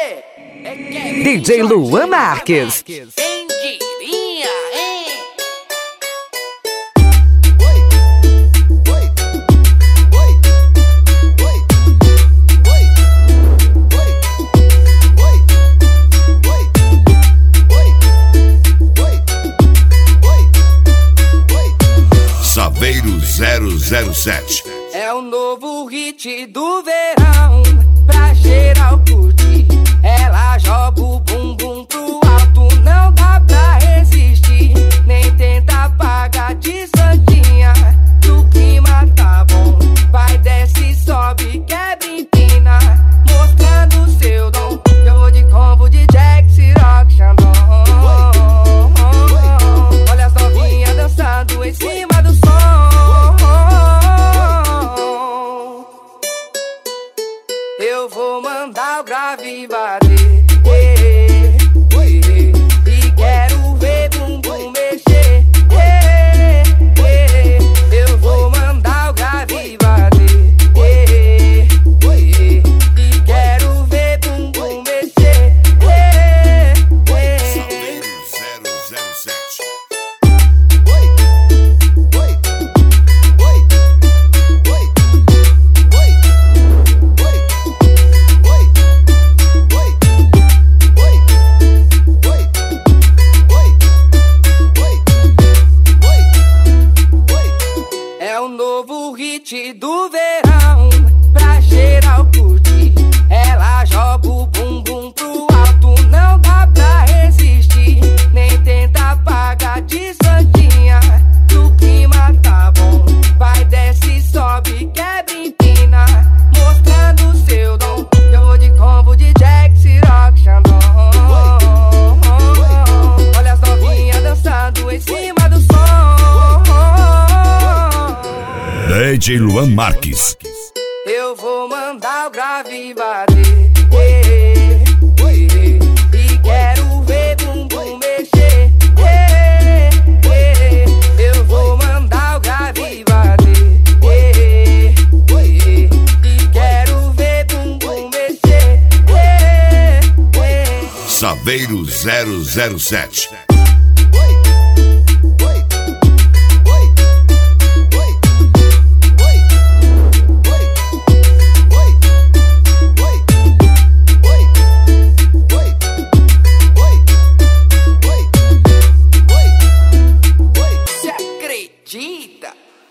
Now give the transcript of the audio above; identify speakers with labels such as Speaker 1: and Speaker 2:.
Speaker 1: DJ Luan Marques.
Speaker 2: Quem diria, hein?
Speaker 3: Saveiro 007.
Speaker 2: É o novo hit do verão, pra geral curtir. Ela joga o bumbum pro alto, não dá pra resistir. Nem tenta apagar de santinha, o clima tá bom. Vai, desce, sobe, quebra, empina, mostrando seu dom. Eu vou de combo de Jack, Ciroc, Xandão. Olha as novinhas dançando em cima do som. Eu vou mandar o grave bater, e quero ver bumbum mexer, eu vou mandar o grave bater, e quero ver bumbum mexer,
Speaker 3: Saveiro 007.
Speaker 2: É o novo hit do verão, pra geral curtir. Ela joga o bumbum pro alto, não dá pra resistir. Nem tenta apagar de santinha, o clima tá bom. Vai, desce, sobe, quebra, empina, mostrando seu dom. Eu vou de combo de Jack, Ciroc, Xandão. Olha as novinhas dançando em cima do som.
Speaker 3: DJ Luan Marques.
Speaker 2: Eu vou mandar o grave bater, e quero ver bumbum mexer, eu vou mandar o grave bater, e quero ver bumbum mexer.
Speaker 3: Saveiro 007.